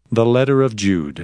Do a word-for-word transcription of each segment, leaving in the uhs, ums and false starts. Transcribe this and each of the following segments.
The Letter of Jude.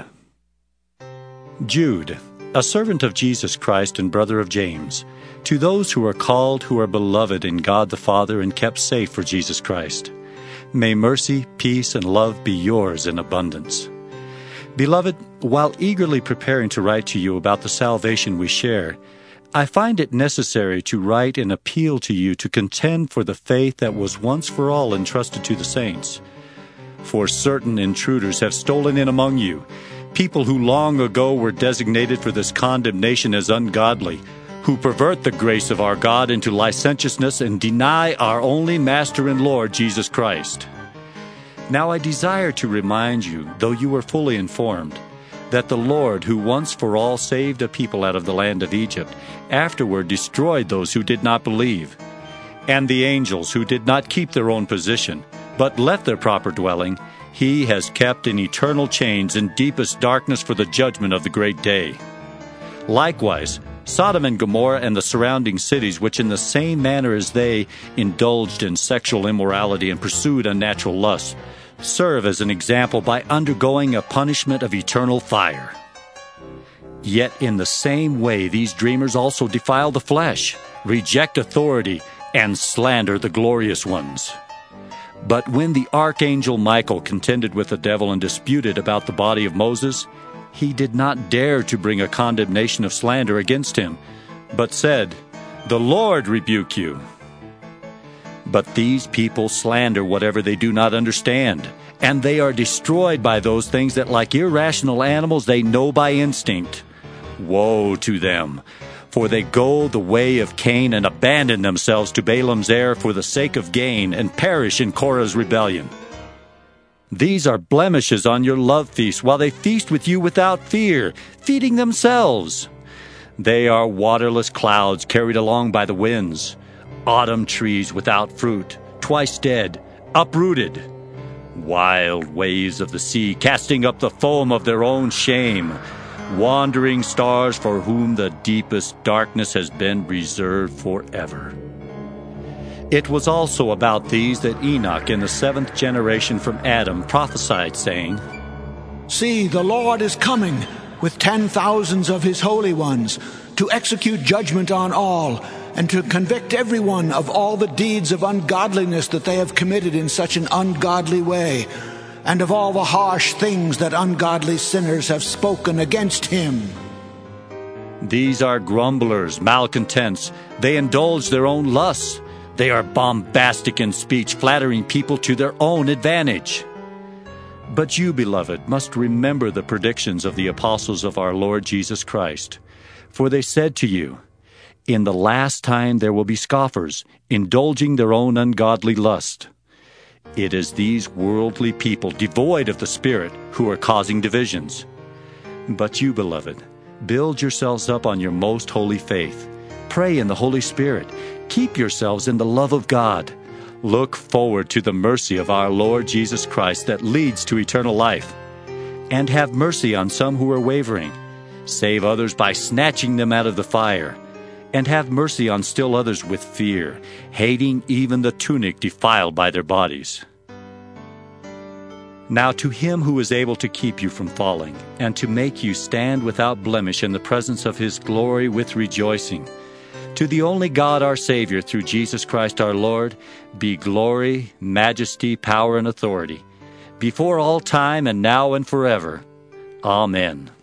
Jude, a servant of Jesus Christ and brother of James, to those who are called, who are beloved in God the Father and kept safe for Jesus Christ. May mercy, peace, and love be yours in abundance. Beloved, while eagerly preparing to write to you about the salvation we share, I find it necessary to write and appeal to you to contend for the faith that was once for all entrusted to the saints. For certain intruders have stolen in among you, people who long ago were designated for this condemnation as ungodly, who pervert the grace of our God into licentiousness and deny our only Master and Lord, Jesus Christ. Now I desire to remind you, though you were fully informed, that the Lord, who once for all saved a people out of the land of Egypt, afterward destroyed those who did not believe, and the angels who did not keep their own position, but left their proper dwelling, he has kept in eternal chains and deepest darkness for the judgment of the great day. Likewise, Sodom and Gomorrah and the surrounding cities, which in the same manner as they indulged in sexual immorality and pursued unnatural lusts, serve as an example by undergoing a punishment of eternal fire. Yet in the same way these dreamers also defile the flesh, reject authority, and slander the glorious ones. But when the archangel Michael contended with the devil and disputed about the body of Moses, he did not dare to bring a condemnation of slander against him, but said, "The Lord rebuke you." But these people slander whatever they do not understand, and they are destroyed by those things that, like irrational animals, they know by instinct. Woe to them! For they go the way of Cain and abandon themselves to Balaam's error for the sake of gain and perish in Korah's rebellion. These are blemishes on your love feast while they feast with you without fear, feeding themselves. They are waterless clouds carried along by the winds, autumn trees without fruit, twice dead, uprooted, wild waves of the sea casting up the foam of their own shame, wandering stars for whom the deepest darkness has been reserved forever. It was also about these that Enoch in the seventh generation from Adam prophesied, saying, "See, the Lord is coming with ten thousands of his holy ones to execute judgment on all and to convict everyone of all the deeds of ungodliness that they have committed in such an ungodly way, and of all the harsh things that ungodly sinners have spoken against him." These are grumblers, malcontents. They indulge their own lusts. They are bombastic in speech, flattering people to their own advantage. But you, beloved, must remember the predictions of the apostles of our Lord Jesus Christ. For they said to you, "In the last time there will be scoffers, indulging their own ungodly lust." It is these worldly people, devoid of the Spirit, who are causing divisions. But you, beloved, build yourselves up on your most holy faith. Pray in the Holy Spirit. Keep yourselves in the love of God. Look forward to the mercy of our Lord Jesus Christ that leads to eternal life. And have mercy on some who are wavering. Save others by snatching them out of the fire. And have mercy on still others with fear, hating even the tunic defiled by their bodies. Now to him who is able to keep you from falling, and to make you stand without blemish in the presence of his glory with rejoicing, to the only God our Savior, through Jesus Christ our Lord, be glory, majesty, power, and authority, before all time and now and forever. Amen.